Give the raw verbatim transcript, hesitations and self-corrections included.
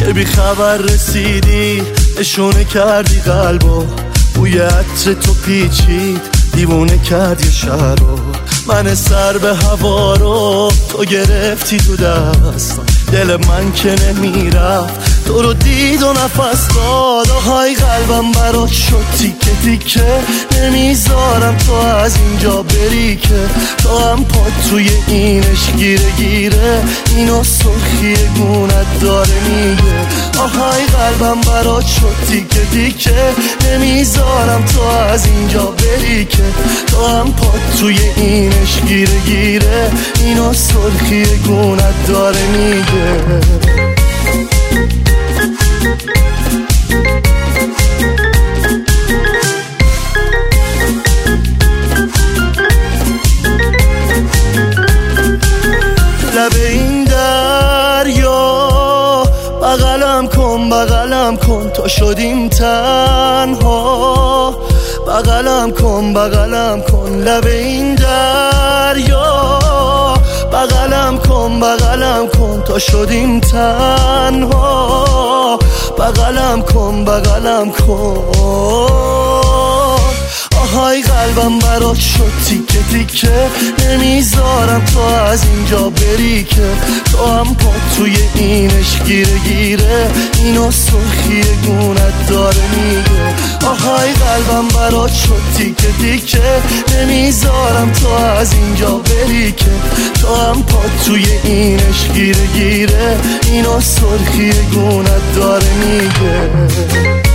که بی خبر رسیدی نشونه کردی قلبو، بوی عطر تو پیچید دیوونه کردی شهر رو. من سر به هوا رو تو گرفتی تو دستم، دل من که نمیرفت تو رو دید و نفس داد. آهای قلبم برات شد تیکه تیکه، نمیذارم تو از اینجا بری که تو هم پات توی اینش گیره گیره، اینو سرخی گونت داره میگه. آهای قلبم برات شد تیکه تیکه، نمیذارم تو از اینجا بری که تو هم پات توی اینش گیره گیره، اینو سرخی گونت داره میگه. لب این دریا بغلم کن بغلم کن تا شدیم تنها، بغلم کن بغلم کن لب این دریا، بغلم کن بغلم کن تا شدیم تنها، بغلم کن بغلم کن. آهای قلبم برات شد تیکه تیکه، نمیذارم تو از اینجا بری که تو هم پات توی اینش گیره گیره، اینو سرخی گونت داره میگه. آهای قلبم برات شد تیکه تیکه، نمیذارم تو از اینجا بری که تو هم پات توی اینش گیره گیره، اینو سرخی گونت داره میگه.